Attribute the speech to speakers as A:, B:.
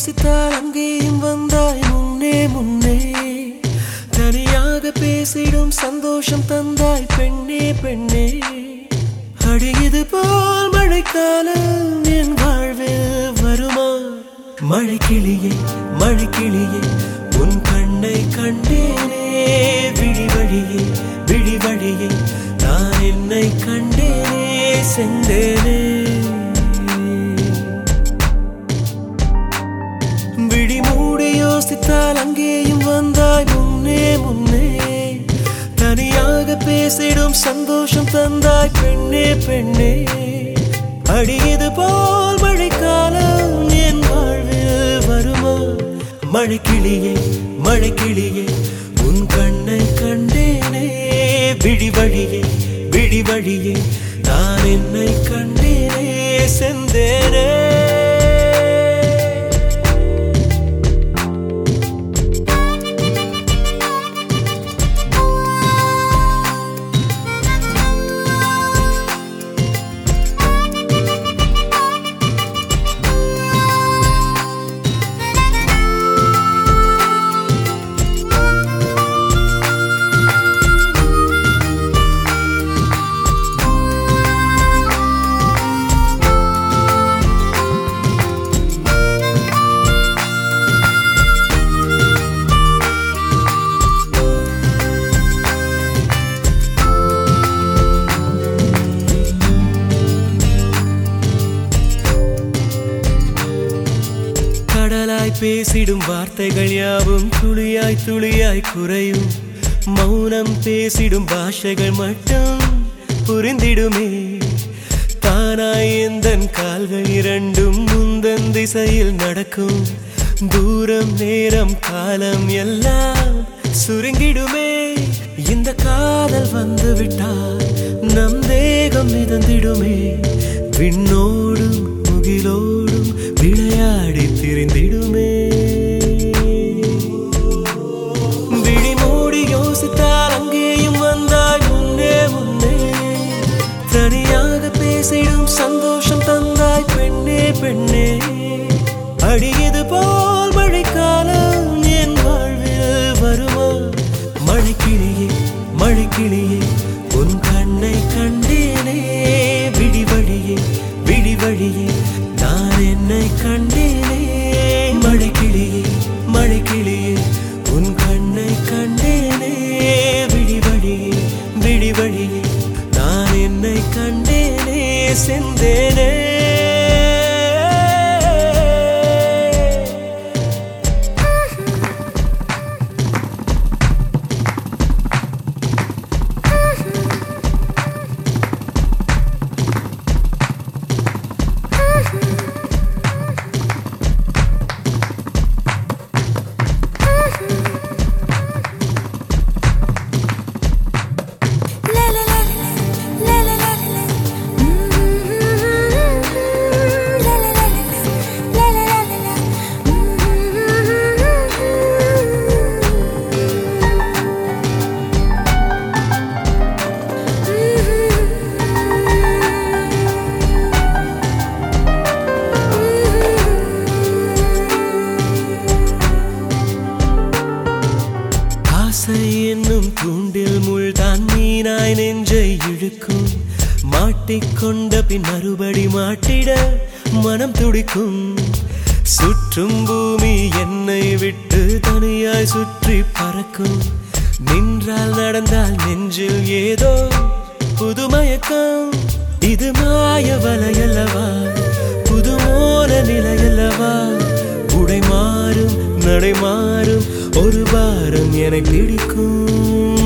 A: யோசித்தால் அங்கேயும் வந்தாய் முன்னே முன்னே. தனியாக பேசிடும் சந்தோஷம் தந்தாய் பெண்ணே பெண்ணே. அடியது போல் மழைக்காலம் என் வாழ்வில் வருமா? மழைக்கிளியே மழைக்கிளியே உன் கண்ணை கண்டேனே. விழி வழியே விழி வழியே நான் என்னை கண்டேனே சென்றேனே. விழி மூடி யோசித்தால் அங்கேயும் வந்தாய் முன்னே முன்னே. தனியாக பேசிடும் சந்தோஷம் தந்தாய் பெண்ணே பெண்ணே. அடியது போல் மழைக்காலம் என் வாழ்வில் வருமா? மழைக்கிளியே மழைக்கிளியே உன் கண்ணை கண்டேனே. விழி வழியே விழி வழியே நான் என்னை கண்டேனே சென்றேனே. கடலாய் பேசிடும் வார்த்தைகள் யாவும் துளியாய் துளியாய் குறையும். மௌனம் பேசிடும் பாஷைகள் மட்டும் புரிந்திடுமே. தானாய் எந்தன் கால்கள் இரண்டும் முந்தன் திசையில் நடக்கும். தூரம் நேரம் காலம் எல்லாம் சுருங்கிடுமே. இந்த காதல் வந்து விட்டால் நம் தேகம் மிதந்திடுமே. விண்ணோடும் முகிலோடும் விளையாடி திரிந்திடுமே. விழி மூடி யோசித்தால் அங்கேயும் வந்தாய் முன்னே முன்னே. தனியாக பேசிடும் சந்தோஷம் தந்தாய் பெண்ணே பெண்ணே. அடியது போல் மழைக்காலம் என் வாழ்வில் வருமா? மழைக்கிளியே மழைக்கிளியே உன் கண்ணை கண்டேனே. விழி வழியே விழி வழியே நான் என்னை கண்டேனே. மழைக்கிளியே மழைக்கிளியே உன் கண்ணை கண்டேனே. விழி வழியே விழி வழியே நான் என்னை கண்டேனே சென்றேனே. என்னும் தூண்டில் முள்தான் மீனாய் நெஞ்சை இழுக்கும். மாட்டிக்கொண்ட பின் மறுபடி மாட்டிட மனம் துடிக்கும். சுற்றும் பூமி என்னை விட்டு தனியாய் சுற்றி பறக்கும். நின்றால் நடந்தால் நெஞ்சில் ஏதோ புதுமயக்கம். இது மாய வலையல்லவா? புதுமோன நிலையல்லவா? உடை மாறும் நடை மாறும் ஒரு வாரம் என்னை பிடிக்கும்.